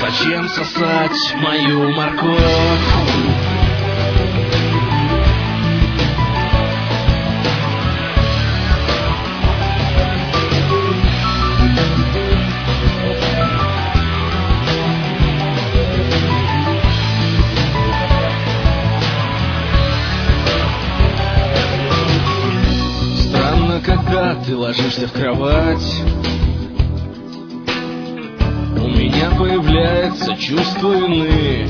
Зачем сосать мою морковь? Странно, когда ты ложишься в кровать, у меня появляется чувство вины.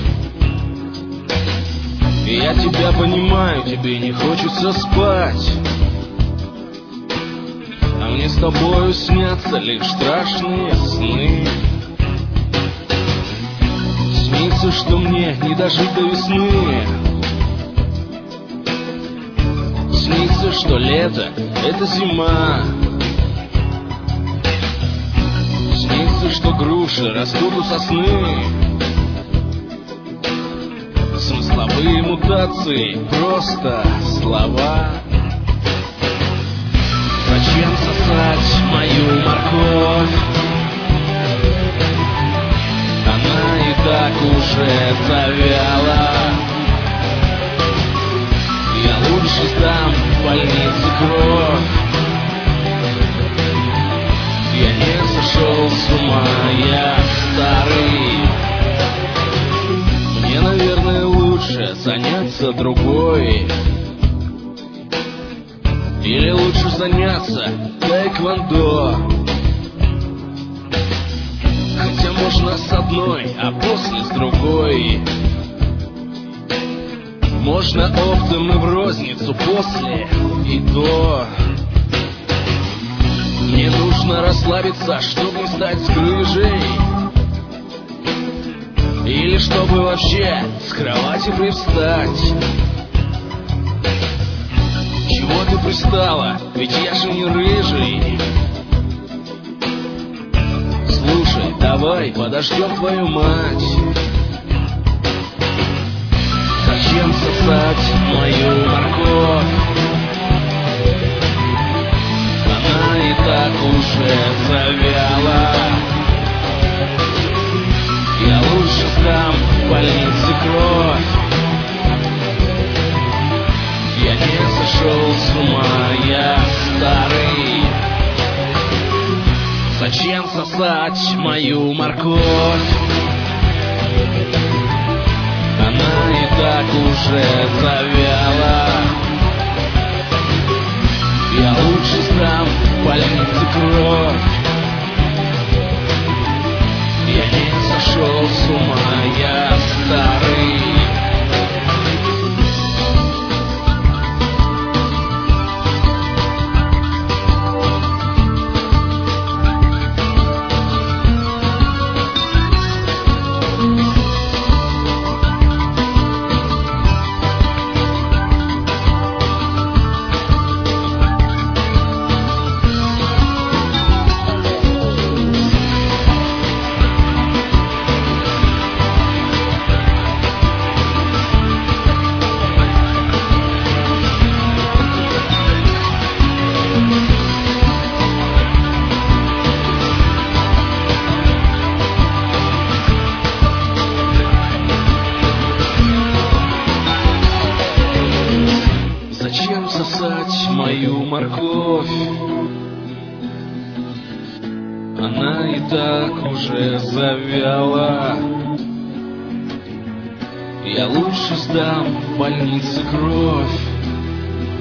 И я тебя понимаю, тебе не хочется спать, а мне с тобою снятся лишь страшные сны. Снится, что мне не дожить до весны. Снится, что лето — это зима. Снится, что груши растут у сосны. Смысловые мутации, просто слова. Зачем сосать мою морковь? Она и так уже завяла. Я лучше сдам в больнице кровь. Я не сошел с ума, я старый. Мне, наверное, лучше заняться другой. Или лучше заняться тэквондо. Хотя можно с одной, а после с другой. Можно оптом и в розницу, после и до. Мне нужно расслабиться, чтобы не стать с грыжей. Или чтобы вообще с кровати привстать. Чего ты пристала? Ведь я же не рыжий. Слушай, давай подождем твою мать. Зачем сосать мою морковь? Она и так уже завяла. Я лучше сдам в больнице кровь. Я не сошел с ума, я старый. Зачем сосать мою морковь? Она и так уже завяла. Я лучше сдам в больнице кровь. Я не сошел с ума, я старый. Зачем сосать мою морковь? Она и так уже завяла. Я лучше сдам в больнице кровь.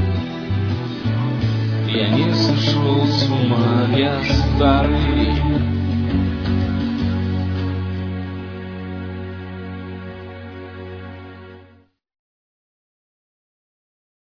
Я не сошел с ума, я старый.